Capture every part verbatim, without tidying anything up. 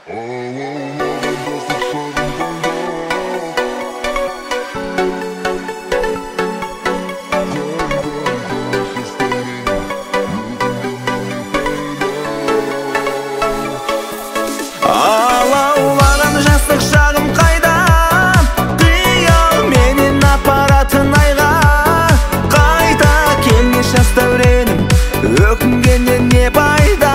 Алаулаған жастық шағым қайда, қиял менен апаратын айға. Қайта келмес жас дәуренім, өкінгеннен не пайда.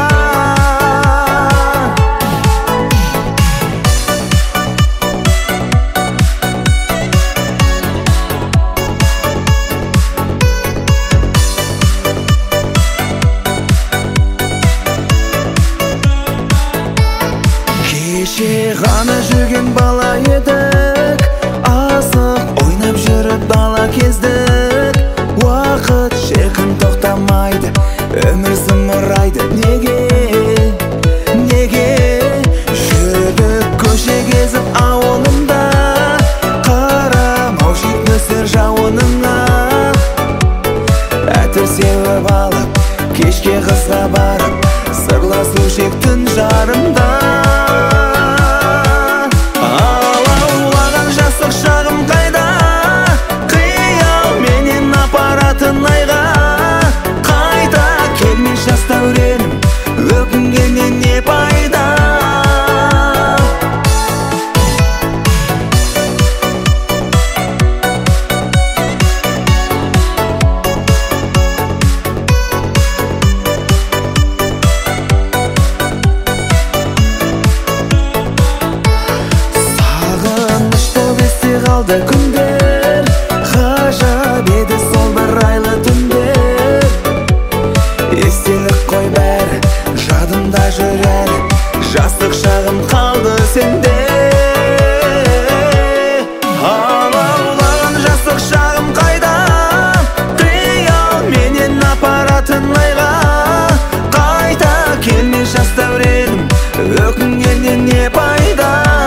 Кеше ғана жүрген бала едік, асық ойнап жүріп бала кездік. Уақыт шіркін тоқтамайды, өмір зымырайды. Неге, неге жүрдік көше кезіп ауылымда, қарамау жетмесер жауыныңа. Әтір сеуіп алып, кешке қызға барып, сырласу шек түн жарымда. Жас дәуренім, өкінгеннен не пайда. Сағыныш боп есте қалды күндер, ғажап еді сол бір айлы түндер. Естелік қой бәрі, жадымда жүрер, жастық шағым қалды сенде. Алаулаған жастық шағым қайда, қиял менен апаратын айға. Қайта келмес жас дәуренім, өкінгеннен не пайда.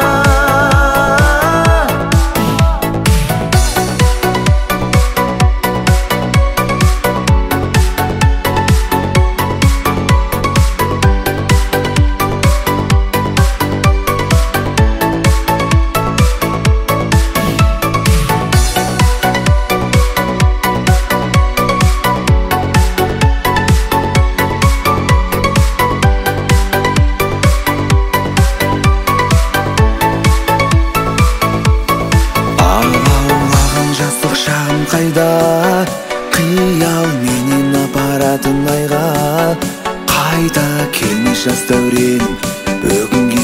Қайда, қиял менен апаратын айға. Қайта келмес жас дәуренім, өкінген